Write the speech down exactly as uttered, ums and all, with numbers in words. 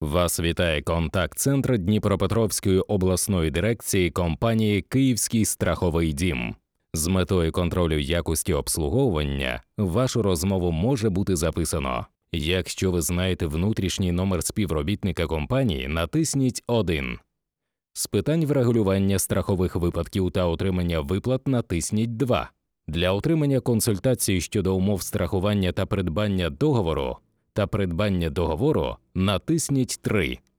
Вас вітає контакт-центр Дніпропетровської обласної дирекції компанії «Київський страховий дім». З метою контролю якості обслуговування вашу розмову може бути записано. Якщо ви знаєте внутрішній номер співробітника компанії, натисніть один. З питань врегулювання страхових випадків та отримання виплат натисніть два. Для отримання консультації щодо умов страхування та придбання договору та придбання договору натисніть три.